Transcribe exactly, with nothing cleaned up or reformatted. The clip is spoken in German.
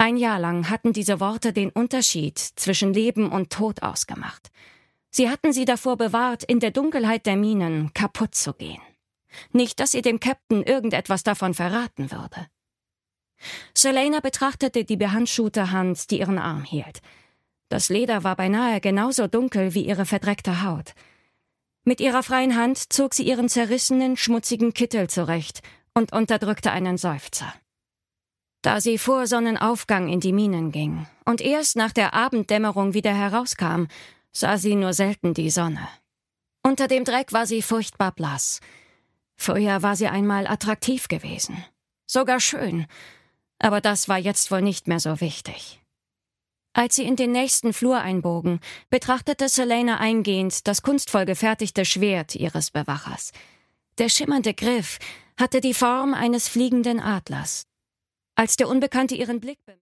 Ein Jahr lang hatten diese Worte den Unterschied zwischen Leben und Tod ausgemacht. Sie hatten sie davor bewahrt, in der Dunkelheit der Minen kaputt zu gehen. Nicht, dass sie dem Captain irgendetwas davon verraten würde. Selena betrachtete die behandschuhte Hand, die ihren Arm hielt. Das Leder war beinahe genauso dunkel wie ihre verdreckte Haut. Mit ihrer freien Hand zog sie ihren zerrissenen, schmutzigen Kittel zurecht und unterdrückte einen Seufzer. Da sie vor Sonnenaufgang in die Minen ging und erst nach der Abenddämmerung wieder herauskam, sah sie nur selten die Sonne. Unter dem Dreck war sie furchtbar blass. Früher war sie einmal attraktiv gewesen. Sogar schön. Aber das war jetzt wohl nicht mehr so wichtig. Als sie in den nächsten Flur einbogen, betrachtete Selena eingehend das kunstvoll gefertigte Schwert ihres Bewachers. Der schimmernde Griff hatte die Form eines fliegenden Adlers. Als der Unbekannte ihren Blick